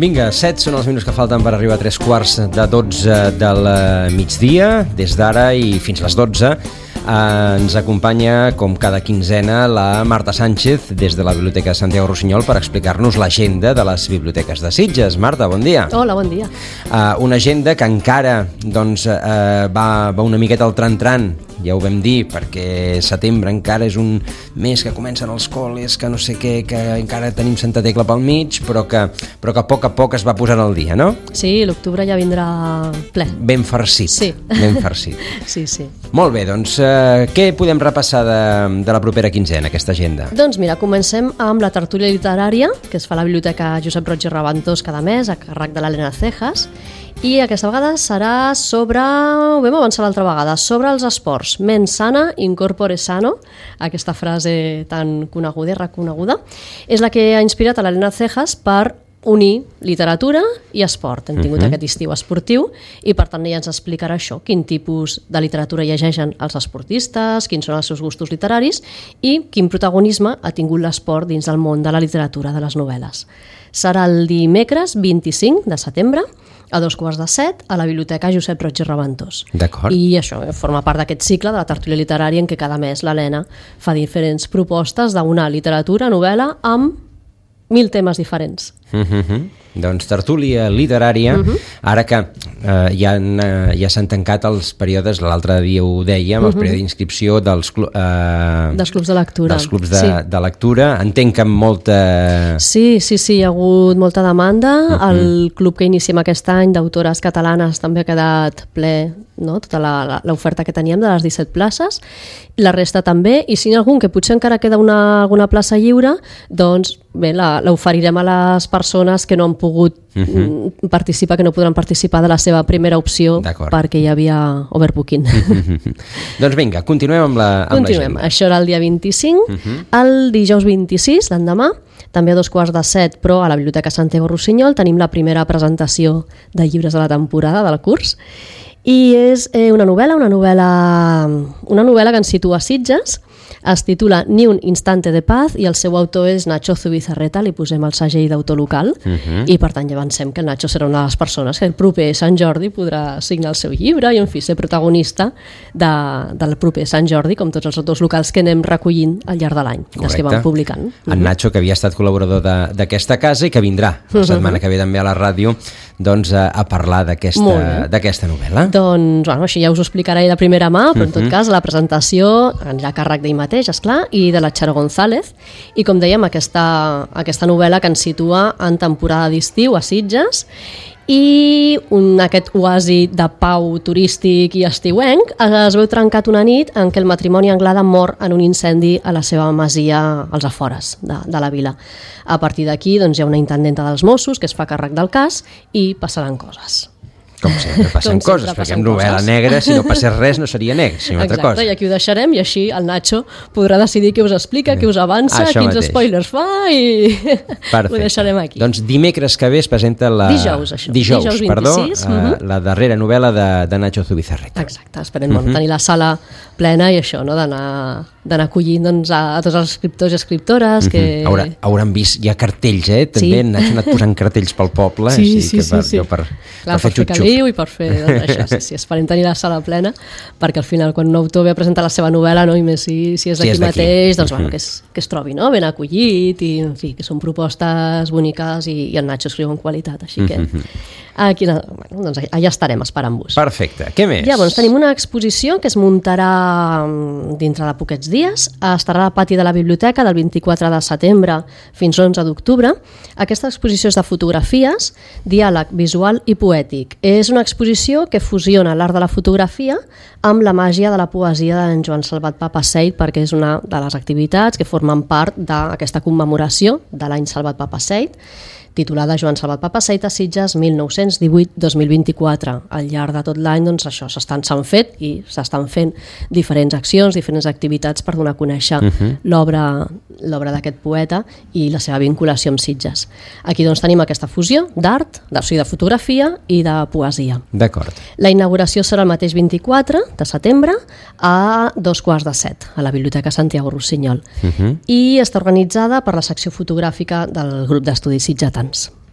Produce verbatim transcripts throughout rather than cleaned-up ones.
Vinga, set són els minuts que falten per arribar a tres quarts de dotze del migdia. Des d'ara i fins a les dotze eh, ens acompanya, com cada quinzena, la Marta Sánchez des de la Biblioteca de Santiago Rossinyol per explicar-nos l'agenda de les biblioteques de Sitges. Marta, bon dia. Hola, bon dia. Uh, una agenda que encara doncs, uh, va, va una miqueta al tran-tran, ja ho vam dir, perquè setembre encara és un mes que comencen els col·les, que no sé què, que encara tenim Santa Tecla pel mig, però que, però que a poc a poc es va posant al dia, no? Sí, l'octubre ja vindrà ple. Ben farcit. Sí. Ben farcit. Sí, sí. Molt bé, doncs eh, què podem repassar de, de la propera quinzena, aquesta agenda? Doncs mira, comencem amb la tertúlia literària, que es fa a la Biblioteca Josep Roig i Raventós cada mes, a càrrec de l'Helena Cejas, i aquesta vegada serà sobre, ho vam avançar l'altra vegada, sobre els esports. Mens sana, incorpore sano, aquesta frase tan coneguda i reconeguda, és la que ha inspirat a l'Helena Cejas per unir literatura i esport. Hem tingut uh-huh. aquest estiu esportiu i per tant ella ens explicarà això, quin tipus de literatura llegeixen els esportistes, quins són els seus gustos literaris i quin protagonisme ha tingut l'esport dins del món de la literatura, de les novel·les. Serà el dimecres vint-i-cinc de setembre a dos quarts de set a la Biblioteca Josep Roig i Raventós. D'acord. I això forma part d'aquest cicle de la tertúlia literària en què cada mes l'Helena fa diferents propostes d'una literatura, novel·la, amb mil temes diferents. Uh-huh. Doncs tertúlia literària, uh-huh. ara que eh, ja, eh, ja s'han tancat els períodes, l'altre dia ho dèiem, uh-huh. el període d'inscripció dels, clu eh, dels clubs de lectura. Dels clubs de, sí. de lectura. Entenc que amb molta... Sí, sí, sí, hi ha hagut molta demanda. Uh-huh. El club que iniciem aquest any d'autores catalanes també ha quedat ple, no? Tota l'oferta que teníem de les disset places. La resta també, i si n'hi ha algun que potser encara queda una, alguna plaça lliure, doncs bé, l'oferirem a les persones que no han pogut uh-huh. participar, que no podran participar de la seva primera opció perquè hi havia overbooking. Uh-huh. Doncs vinga, continuem amb la amb Continuem. Això era el dia vint-i-cinc. Uh-huh. El dijous vint-i-sis, l'endemà, també a dos quarts de set, però a la Biblioteca Santiago Rossinyol tenim la primera presentació de llibres de la temporada del curs. I és eh, una novel·la, una novel·la, una novel·la que ens situa a Sitges. Es titula Ni un instante de paz i el seu autor és Nacho Zubizarreta, li posem el segell d'autor local uh-huh. i per tant ja avancem que el Nacho serà una de les persones que el proper Sant Jordi podrà signar el seu llibre i en fi ser protagonista de, del proper Sant Jordi, com tots els autors locals que anem recollint al llarg de l'any, els que van publicant. Uh-huh. En Nacho, que havia estat col·laborador d'aquesta casa i que vindrà la setmana uh-huh. que ve també a la ràdio doncs, a, a parlar d'aquesta novel·la. Doncs bueno, així ja us ho explicaré de primera mà, però en tot cas la presentació anirà a càrrec d'ell mateix, esclar, i de la Charo González, i com dèiem, aquesta, aquesta novel·la que ens situa en temporada d'estiu a Sitges i un, aquest oasi de pau turístic i estiuenc es veu trencat una nit en què el matrimoni Anglada mor en un incendi a la seva masia als afores de, de la vila. A partir d'aquí doncs, hi ha una intendenta dels Mossos que es fa càrrec del cas i passaran coses. Com sempre passen Com coses, perquè amb novel·la negra, si no passés res, no seria negra, sinó una altra cosa. Exacte, i aquí ho deixarem, i així el Nacho podrà decidir què us explica, què us avança, Això quins mateix. spoilers fa, i Perfecte. Ho deixarem aquí. Doncs dimecres que ve es presenta la... Dijous, això. Dijous, Dijous perdó, vint-i-sis, uh, uh-huh. la darrera novel·la de, de Nacho Zubizarreta. Exacte, esperem uh-huh. tenir la sala plena i això, no? d'anar d'anar acollint doncs, a, a tots els escriptors i escriptores que... Uh-huh. Haurà, hauran vist, hi ha cartells, eh? També sí. han anat posant cartells pel poble, sí, així sí, que per, sí, sí. per, Clar, per fer xup-xup. Per fer caliu i per fer doncs, això, sí, sí, esperem tenir la sala plena, perquè al final quan un autor ve a presentar la seva novel·la, no? I més si, si és si aquí és mateix, doncs bueno, que, es, que es trobi, no? Ben acollit, i en fi, que són propostes boniques i, i el Nacho escriu en qualitat, així que aquí, bueno, doncs allà estarem esperant-vos. Perfecte, què més? Llavors tenim una exposició que es muntarà dintre de poquets dies, estarà al pati de la biblioteca del vint-i-quatre de setembre fins l'onze d'octubre. Aquesta exposició és de fotografies, diàleg visual i poètic. És una exposició que fusiona l'art de la fotografia amb la màgia de la poesia d'en Joan Salvat Papasseit, perquè és una de les activitats que formen part d'aquesta commemoració de l'any Salvat Papasseit, titulada Joan Salvat Papasseit a Sitges mil nou-cents divuit a dos mil vint-i-quatre. Al llarg de tot l'any doncs, això s'han fet i s'estan fent diferents accions, diferents activitats per donar a conèixer uh-huh. l'obra l'obra d'aquest poeta i la seva vinculació amb Sitges. Aquí doncs, tenim aquesta fusió d'art, de, o sigui, de fotografia i de poesia. D'acord. La inauguració serà el mateix vint-i-quatre de setembre a dos quarts de set a la Biblioteca Santiago Rossinyol uh-huh. i està organitzada per la secció fotogràfica del grup d'estudis sitgetans.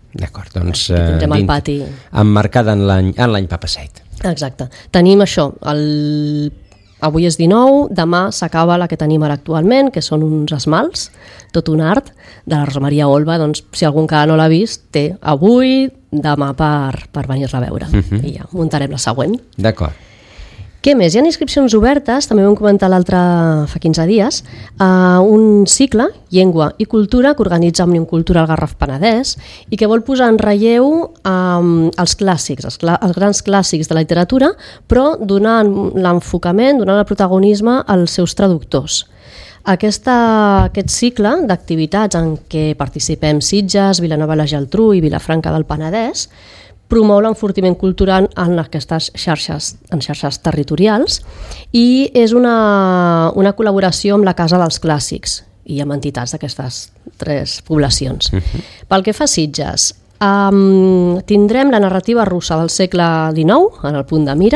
D'acord, doncs... Aquí tindrem el pati. Emmarcada en l'any en l'any Papaseit. Exacte. Tenim això, el... avui és dinou, demà s'acaba la que tenim ara actualment, que són uns esmalts, tot un art, de la Rosa Maria Olva, doncs si algú encara no l'ha vist, té avui, demà per, per venir-la a veure. Uh-huh. I ja muntarem la següent. D'acord. Què més? Hi ha inscripcions obertes, també vam comentar l'altre fa quinze dies, a un cicle, Llengua i Cultura, que organitza Òmnium Cultural Garraf Penedès i que vol posar en relleu um, els clàssics, els, cl els grans clàssics de la literatura, però donant l'enfocament, donant el protagonisme als seus traductors. Aquesta, aquest cicle d'activitats en què participem Sitges, Vilanova i la Geltrú i Vilafranca del Penedès promou l'enfortiment cultural en aquestes xarxes, en xarxes territorials i és una, una col·laboració amb la Casa dels Clàssics i amb entitats d'aquestes tres poblacions. Uh-huh. Pel que fa a Sitges, um, tindrem la narrativa russa del segle dinou en el punt de mira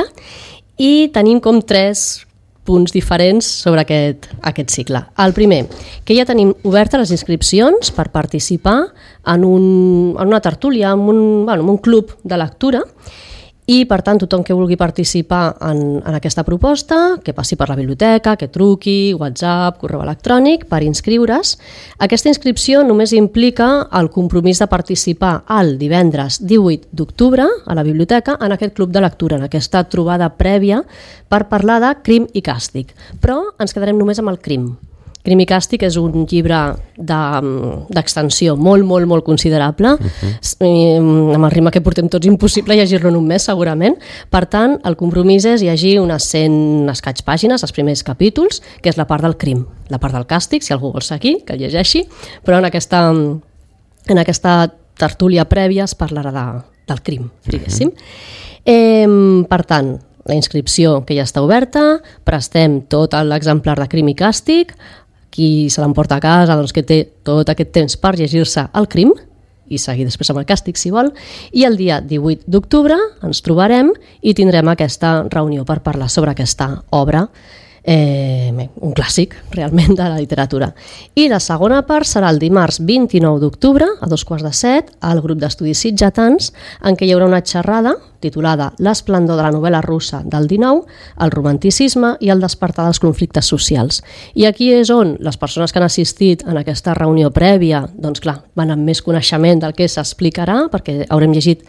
i tenim com tres punts diferents sobre aquest, aquest cicle. El primer, que ja tenim obertes les inscripcions per participar en, un, en una tertúlia, en un, bueno, en un club de lectura i, per tant, tothom que vulgui participar en, en aquesta proposta, que passi per la biblioteca, que truqui, WhatsApp, correu electrònic, per inscriure's. Aquesta inscripció només implica el compromís de participar el divendres divuit d'octubre a la biblioteca en aquest club de lectura, en aquesta trobada prèvia per parlar de crim i càstig. Però ens quedarem només amb el crim. Crim i càstig és un llibre d'extensió de, molt, molt, molt considerable. Uh-huh. Amb el ritme que portem tots, impossible llegir-lo en un mes, segurament. Per tant, el compromís és llegir unes cent escaig pàgines, els primers capítols, que és la part del crim. La part del càstig, si algú vol seguir, que el llegeixi, però en aquesta, en aquesta tertúlia prèvia es parlarà de, del crim, diguéssim. Uh-huh. eh, per tant, la inscripció que ja està oberta, prestem tot l'exemplar de crim i càstig, qui se l'emporta a casa, doncs que té tot aquest temps per llegir-se el crim i seguir després amb el càstig si vol, i el dia divuit d'octubre ens trobarem i tindrem aquesta reunió per parlar sobre aquesta obra, eh, un clàssic realment de la literatura. I la segona part serà el dimarts vint-i-nou d'octubre a dos quarts de set al grup d'estudis sitgetans, en què hi haurà una xerrada titulada L'esplendor de la novel·la russa del dinou, el romanticisme i el despertar dels conflictes socials. I aquí és on les persones que han assistit en aquesta reunió prèvia, doncs clar, van amb més coneixement del que s'explicarà, perquè haurem llegit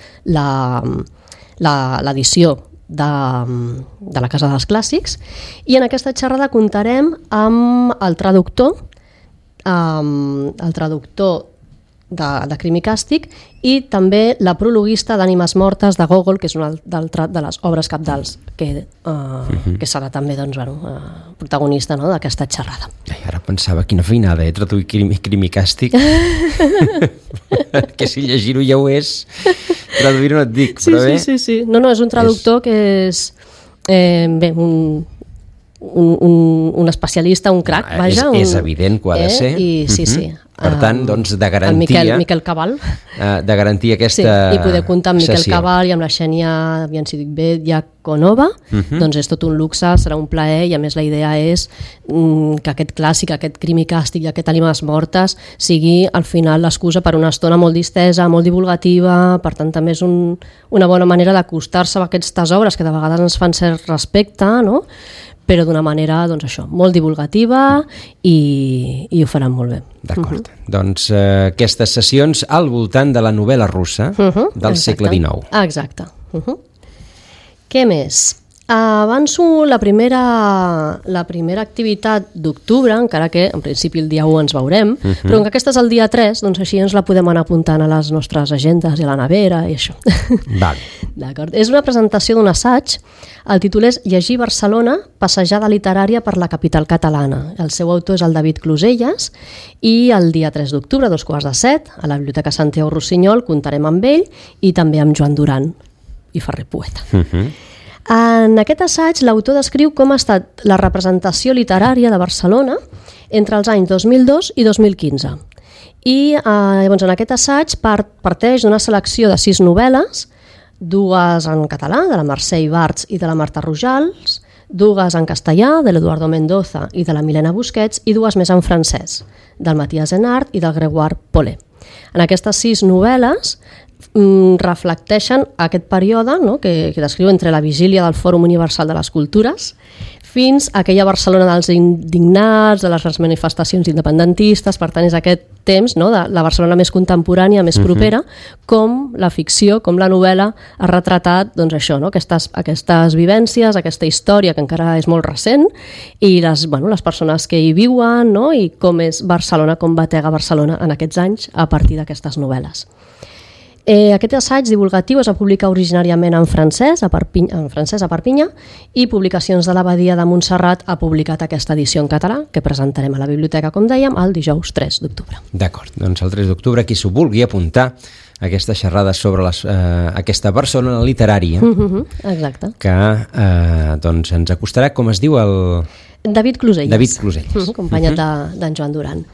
l'edició de, de la Casa dels Clàssics, i en aquesta xerrada comptarem amb el traductor, amb el traductor de, de Crim i Càstig i també la prologuista d'Ànimes Mortes de Gogol, que és una altra de les obres cabdals que, uh, uh-huh. que serà també doncs, bueno, uh, protagonista, no?, d'aquesta xerrada. Ai, ara pensava quina feinada, eh? Traduir Crim, crim i Càstig. Que si llegir-ho ja ho és, traduir-ho no et dic, sí, però bé... Sí, sí, sí. No, no, és un traductor és... que és eh, bé, un... Un, un, un especialista, un crac, ah, vaja. És, és un, evident que ho ha de ser. Eh? I, sí, sí. Per tant, doncs, de garantia... El Miquel, Miquel Cabal. De garantir aquesta sí, i poder comptar amb Miquel sessió. Cabal i amb la Xènia, aviam si dic bé, Iaconova, uh-huh. doncs és tot un luxe, serà un plaer, i a més la idea és mm, que aquest clàssic, aquest Crim i Càstig i aquest Ànimes Mortes sigui al final l'excusa per una estona molt distesa, molt divulgativa, per tant també és un, una bona manera d'acostar-se a aquestes obres que de vegades ens fan cert respecte, no?, però d'una manera, doncs això, molt divulgativa i, i ho faran molt bé. D'acord. Uh-huh. Doncs eh, aquestes sessions al voltant de la novel·la russa uh-huh. del exacte. segle dinou. Exacte. Uh-huh. Què més? Avanço la primera, la primera activitat d'octubre, encara que en principi el dia u ens veurem, uh-huh. però que aquesta és el dia tres, doncs així ens la podem anar apuntant a les nostres agendes i a la nevera i això. Val. D'acord. És una presentació d'un assaig. El títol és Llegir Barcelona, passejada literària per la capital catalana. El seu autor és el David Closelles i el dia tres d'octubre, a dos quarts de set, a la Biblioteca Santiago Rossinyol, comptarem amb ell i també amb Joan Duran i Ferrer Poeta. Uh-huh. En aquest assaig, l'autor descriu com ha estat la representació literària de Barcelona entre els anys dos mil dos i dos mil quinze. I eh, llavors, en aquest assaig part, parteix d'una selecció de sis novel·les, dues en català, de la Mercè Ibarts i de la Marta Rojals, dues en castellà, de l'Eduardo Mendoza i de la Milena Busquets, i dues més en francès, del Matías Enart i del Grégoire Pollet. En aquestes sis novel·les mm, reflecteixen aquest període, no?, que, que descriu entre la vigília del Fòrum Universal de les Cultures fins a aquella Barcelona dels indignats, de les grans manifestacions independentistes. Per tant, és aquest temps, no?, de la Barcelona més contemporània, més propera, uh-huh. com la ficció, com la novel·la ha retratat, doncs això, no?, aquestes, aquestes vivències, aquesta història que encara és molt recent, i les, bueno, les persones que hi viuen, no?, i com és Barcelona, com batega Barcelona en aquests anys a partir d'aquestes novel·les. Eh, aquest assaig divulgatiu es va publicar originàriament en francès, a Perpinyà, en francès a Perpinyà, i Publicacions de l'Abadia de Montserrat ha publicat aquesta edició en català, que presentarem a la biblioteca, com dèiem, el dijous tres d'octubre. D'acord, doncs el tres d'octubre, qui s'ho vulgui apuntar, aquesta xerrada sobre les, eh, aquesta persona literària, mm-hmm, exacte. que eh, doncs ens acostarà, com es diu el... David Closelles. David Closelles. Mm-hmm, companyat mm-hmm. d'en Joan Duran.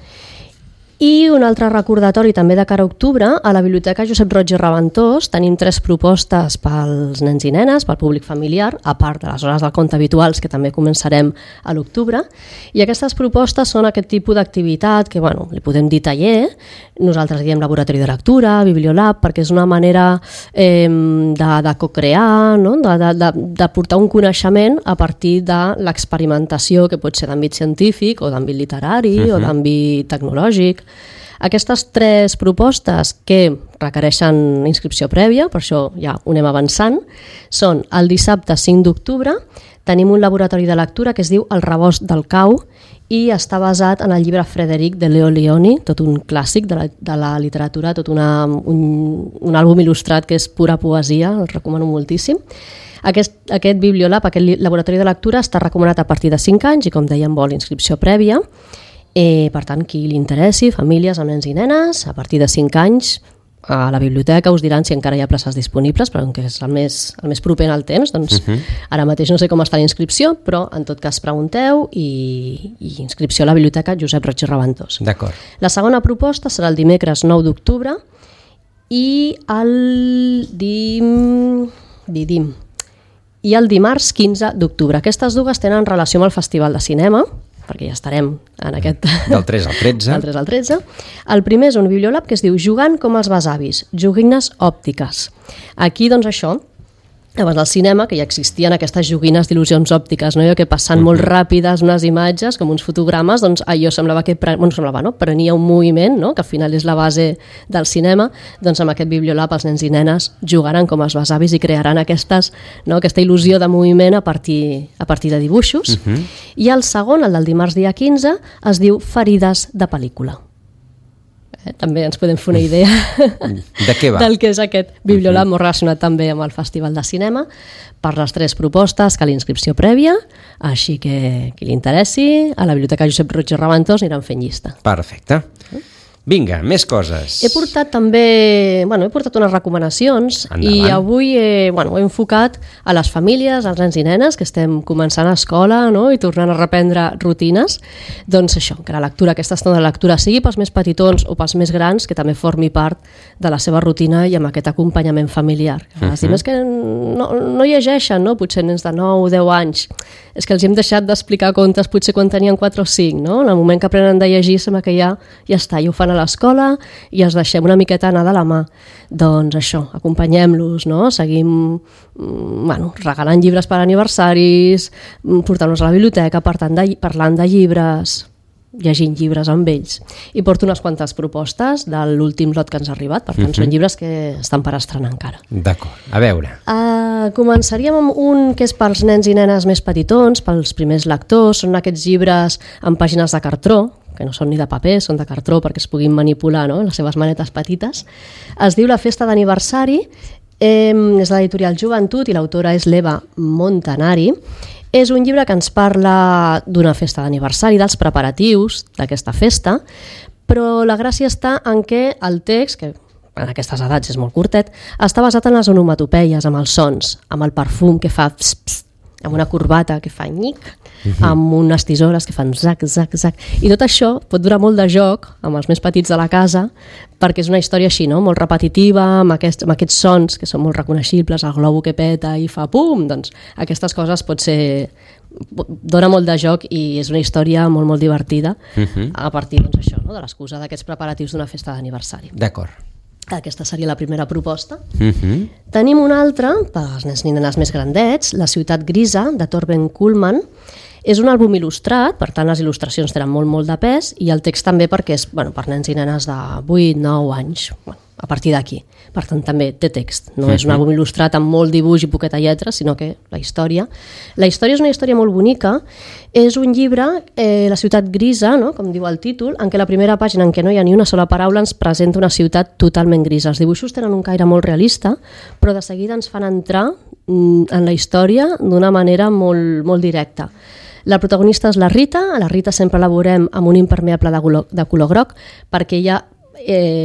I un altre recordatori també de cara a octubre, a la Biblioteca Josep Roig i Raventós tenim tres propostes pels nens i nenes, pel públic familiar, a part de les hores del conte habituals que també començarem a l'octubre, i aquestes propostes són aquest tipus d'activitat que, bueno, li podem dir taller, nosaltres diem laboratori de lectura, bibliolab, perquè és una manera eh, de, de co-crear, no?, de, de, de, de portar un coneixement a partir de l'experimentació, que pot ser d'àmbit científic o d'àmbit literari uh-huh. o d'àmbit tecnològic. Aquestes tres propostes que requereixen inscripció prèvia, per això ja ho anem avançant, són el dissabte cinc d'octubre, tenim un laboratori de lectura que es diu El rebost del cau i està basat en el llibre Frederic de Leo Lionni, tot un clàssic de la, de la literatura, tot una, un, un àlbum il·lustrat que és pura poesia, el recomano moltíssim. Aquest, aquest bibliolab, aquest laboratori de lectura està recomanat a partir de cinc anys i, com dèiem, vol inscripció prèvia. Eh, per tant, qui li interessi, famílies amb nens i nenes, a partir de cinc anys a la biblioteca us diran si encara hi ha places disponibles, però que és el més, el més proper al temps, doncs uh-huh. ara mateix no sé com està la inscripció, però en tot cas pregunteu i, i inscripció a la biblioteca Josep Roig i Raventós. D'acord. La segona proposta serà el dimecres nou d'octubre i el dim... didim i el dimarts quinze d'octubre. Aquestes dues tenen relació amb el Festival de Cinema, perquè ja estarem en aquest... Del tres al tretze. Del tres al tretze. El primer és un bibliolab que es diu Jugant com els besavis, joguines òptiques. Aquí, doncs, això, abans del cinema, que ja existien aquestes joguines d'il·lusions òptiques, no? Que passant uh-huh. molt ràpides unes imatges, com uns fotogrames, doncs allò semblava que pre... bueno, semblava, no? prenia un moviment, no? Que al final és la base del cinema, doncs amb aquest bibliolab els nens i nenes jugaran com els besavis i crearan aquestes, no? aquesta il·lusió de moviment a partir, a partir de dibuixos. Uh-huh. I el segon, el del dimarts dia quinze, es diu Ferides de pel·lícula. Eh, també ens podem fer una idea de què va? del que és aquest bibliolab, uh-huh. molt relacionat també amb el Festival de Cinema. Per les tres propostes cal inscripció prèvia, així que qui li interessi, a la Biblioteca Josep Roig i Raventós aniran fent llista. Perfecte. Vinga, més coses. He portat també, bueno, he portat unes recomanacions. Endavant. I avui he, bueno, he enfocat a les famílies, als nens i nenes que estem començant a escola, no? I tornant a reprendre rutines. Doncs això, que la lectura, aquesta estona de lectura sigui pels més petitons o pels més grans, que també formi part de la seva rutina i amb aquest acompanyament familiar. Uh-huh. Els és que no, no llegeixen, no? Potser nens de nou o deu anys. És que els hem deixat d'explicar contes potser quan tenien quatre o cinc, no? En el moment que aprenen de llegir sembla que ja, ja està, ja ho fan a l'escola i els deixem una miqueta anar de la mà. Doncs això, acompanyem-los, no? Seguim bueno, regalant llibres per aniversaris, portant-los a la biblioteca, parlant de, parlant de llibres, llegint llibres amb ells. I porto unes quantes propostes de l'últim lot que ens ha arribat, per tant uh-huh. són llibres que estan per estrenar encara. D'acord, a veure. Uh, començaríem amb un que és pels nens i nenes més petitons, pels primers lectors, són aquests llibres amb pàgines de cartró, que no són ni de paper, són de cartró perquè es puguin manipular, no? Les seves manetes petites. Es diu La festa d'aniversari, eh, és l'editorial Joventut i l'autora és l'Eva Montanari. És un llibre que ens parla d'una festa d'aniversari, dels preparatius d'aquesta festa, però la gràcia està en què el text, que en aquestes edats és molt curtet, està basat en les onomatopeies, amb els sons, amb el perfum que fa pss, pss, amb una corbata que fa nyic, uh-huh. amb unes tisores que fan zac, zac, zac. I tot això pot durar molt de joc amb els més petits de la casa, perquè és una història així, no? Molt repetitiva, amb aquests, amb aquests sons que són molt reconeixibles, el globo que peta i fa pum, doncs aquestes coses pot ser dona molt de joc i és una història molt, molt divertida uh-huh. a partir doncs, això, no? de l'excusa d'aquests preparatius d'una festa d'aniversari. D'acord. Aquesta seria la primera proposta. Uh-huh. Tenim una altra, per als nens i nenes més grandets, La ciutat grisa, de Torben Kuhlmann. És un àlbum il·lustrat, per tant les il·lustracions tenen molt, molt de pes, i el text també perquè és bueno, per nens i nenes de vuit nou anys, bueno, a partir d'aquí. Per tant, també té text. No uh-huh. és un àlbum il·lustrat amb molt dibuix i poqueta lletra, sinó que la història... La història és una història molt bonica. És un llibre, eh, La ciutat grisa, no? com diu el títol, en què la primera pàgina, en què no hi ha ni una sola paraula, ens presenta una ciutat totalment grisa. Els dibuixos tenen un caire molt realista, però de seguida ens fan entrar mm, en la història d'una manera molt, molt directa. La protagonista és la Rita. A la Rita sempre la veurem amb un impermeable de color, de color groc, perquè ella... Eh,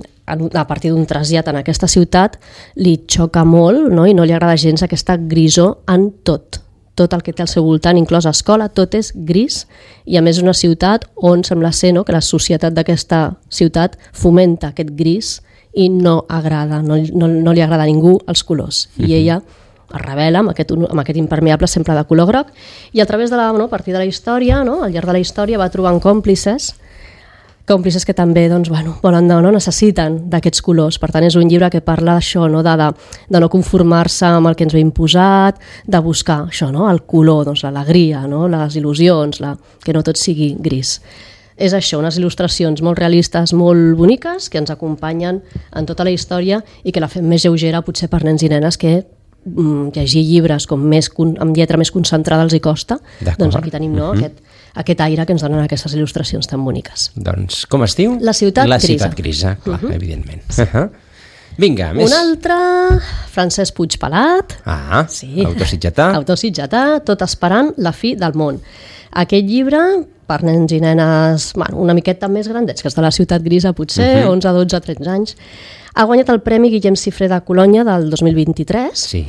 a partir d'un trasllat en aquesta ciutat li xoca molt, no? I no li agrada gens aquesta grisor en tot tot el que té al seu voltant, inclòs escola, tot és gris, i a més una ciutat on sembla ser no? que la societat d'aquesta ciutat fomenta aquest gris i no agrada, no, no, no li agrada a ningú els colors, i uh-huh. ella es revela amb aquest, amb aquest impermeable sempre de color groc, i a través de la, no? a partir de la història, no? al llarg de la història va trobant còmplices còmplices que també doncs, bueno, volen no, no necessiten d'aquests colors. Per tant, és un llibre que parla d'això, no? de, de, de no conformar-se amb el que ens ve imposat, de buscar això, no? el color, doncs, l'alegria, no? les il·lusions, la... que no tot sigui gris. És això, unes il·lustracions molt realistes, molt boniques, que ens acompanyen en tota la història i que la fem més lleugera potser per nens i nenes que mm, llegir llibres com més, amb lletra més concentrada els hi costa. Doncs aquí tenim no, uh-huh. aquest aquest aire que ens donen aquestes il·lustracions tan boniques. Doncs, com es diu? La ciutat La grisa. ciutat grisa, clar, uh-huh. evidentment. Uh-huh. Vinga, més. Un altre, Francesc Puig Pelat. Ah, sí. autor sitgetà. Autor sitgetà, Tot esperant la fi del món. Aquest llibre, per nens i nenes bueno, una miqueta més grandets, que és de la ciutat grisa, potser, uh-huh. onze, dotze, tretze anys, ha guanyat el Premi Guillem Cifré de Colònia del dos mil vint-i-tres. Sí.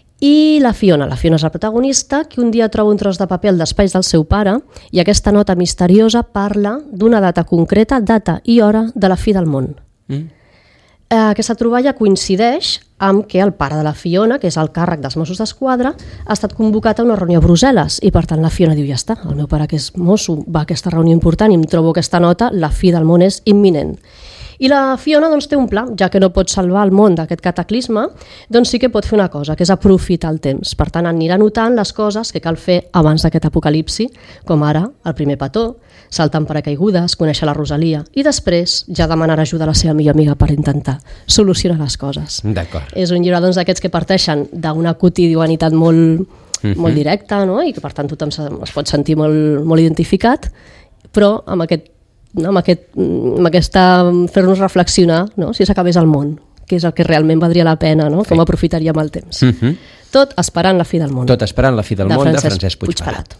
I la Fiona, la Fiona és la protagonista, que un dia troba un tros de paper al despatx del seu pare i aquesta nota misteriosa parla d'una data concreta, data i hora de la fi del món. Mm. Eh, aquesta troballa coincideix amb que el pare de la Fiona, que és el càrrec dels Mossos d'Esquadra, ha estat convocat a una reunió a Brussel·les i per tant la Fiona diu ja està, el meu pare que és mosso va a aquesta reunió important i em trobo aquesta nota, la fi del món és imminent. I la Fiona doncs, té un pla, ja que no pot salvar el món d'aquest cataclisme, doncs sí que pot fer una cosa, que és aprofitar el temps. Per tant, anirà notant les coses que cal fer abans d'aquest apocalipsi, com ara el primer petó, saltar en paracaigudes, conèixer la Rosalia, i després ja demanarà ajuda a la seva millor amiga per intentar solucionar les coses. D'acord. És un llibre doncs, d'aquests que parteixen d'una quotidianitat molt, uh-huh. molt directa, no? I que per tant tothom es pot sentir molt, molt identificat, però amb aquest No, amb, aquest, amb aquesta fer-nos reflexionar no? si s'acabés el món, que és el que realment valdria la pena, no? Com aprofitaríem el temps. Uh-huh. Tot esperant la fi del món. Tot esperant la fi del de món Francesc de Francesc Puig Pelat.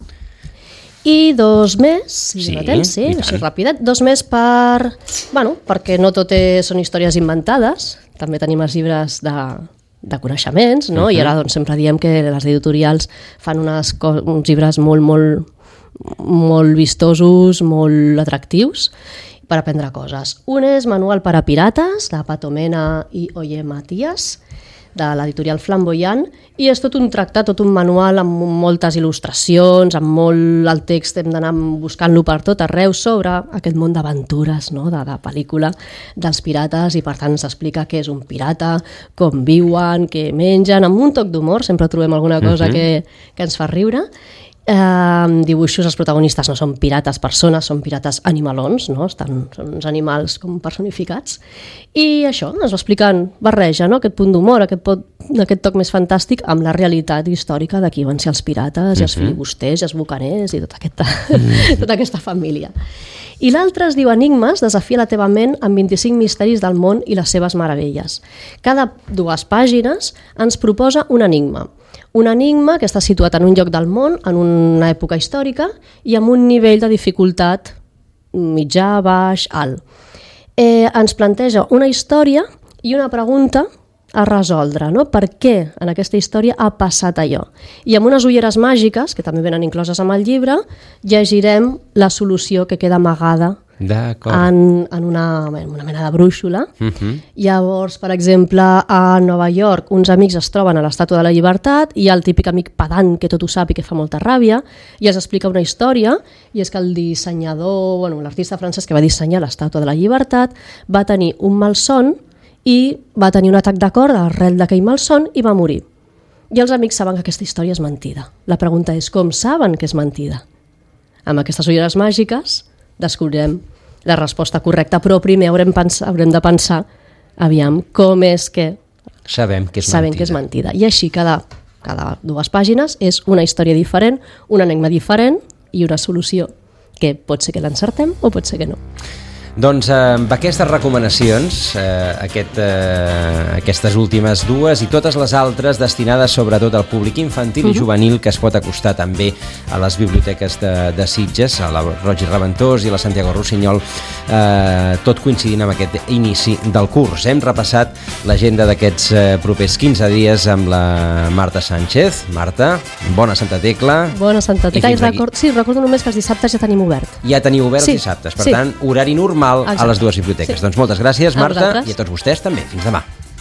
I dos més, si sí, no tens, sí, així ràpidet, dos més per, bueno, perquè no tot és, són històries inventades, també tenim els llibres de, de coneixements, no? Uh-huh. I ara doncs, sempre diem que les editorials fan unes, uns llibres molt, molt molt vistosos, molt atractius per aprendre coses. Un és Manual per a pirates, de Patomena i Oye Matías, de l'editorial Flamboyant, i és tot un tractat, tot un manual amb moltes il·lustracions, amb molt el text, hem d'anar buscant-lo per tot arreu sobre aquest món d'aventures, no? de, de pel·lícula dels pirates, i per tant s'explica què és un pirata, com viuen, què mengen, amb un toc d'humor, sempre trobem alguna cosa uh-huh. que, que ens fa riure. Eh, dibuixos, els protagonistes no són pirates persones, són pirates animalons, no? Estan, són uns animals com personificats, i això es va explicant, barreja no? aquest punt d'humor, aquest, pot, aquest toc més fantàstic amb la realitat històrica de qui van ser els pirates, uh-huh. i els filibusters, i els bucaners i tota aquesta, uh-huh. tota aquesta família. I l'altre es diu Enigmes, desafia la teva ment amb vint-i-cinc misteris del món i les seves meravelles. Cada dues pàgines ens proposa un enigma. Un enigma que està situat en un lloc del món, en una època històrica, i amb un nivell de dificultat mitjà, baix, alt. Eh, ens planteja una història i una pregunta a resoldre, no? Per què en aquesta història ha passat allò? I amb unes ulleres màgiques, que també venen incloses amb el llibre, llegirem la solució que queda amagada en, en una, una mena de brúixola. Uh-huh. Llavors, per exemple, a Nova York uns amics es troben a l'Estàtua de la Llibertat i hi ha el típic amic pedant que tot ho sap i que fa molta ràbia i es explica una història, i és que el dissenyador, bueno, l'artista francès que va dissenyar l'Estàtua de la Llibertat va tenir un malson i va tenir un atac de cor arrel d'aquell malson i va morir. I els amics saben que aquesta història és mentida. La pregunta és com saben que és mentida? Amb aquestes ulleres màgiques descobrirem la resposta correcta, però primer haurem, pens- haurem de pensar aviam com és que sabem que és sabem mentida. que és mentida. I així cada, cada dues pàgines és una història diferent, un enigma diferent i una solució que pot ser que l'encertem o pot ser que no. Doncs eh, amb aquestes recomanacions, eh, aquest, eh, aquestes últimes dues i totes les altres destinades sobretot al públic infantil uh-huh. i juvenil que es pot acostar també a les biblioteques de, de Sitges, a la Roig i Reventós i a la Santiago Rossinyol, eh, tot coincidint amb aquest inici del curs. Hem repassat l'agenda d'aquests eh, propers quinze dies amb la Marta Sánchez. Marta, bona Santa Tecla. Bona Santa Tecla. I record, sí, recordo només que els dissabtes ja tenim obert. Ja teniu obert sí, dissabtes, per sí. tant, horari normal Exacte. A les dues biblioteques. Sí. Doncs moltes gràcies, Marta, a i a tots vostès també. Fins demà.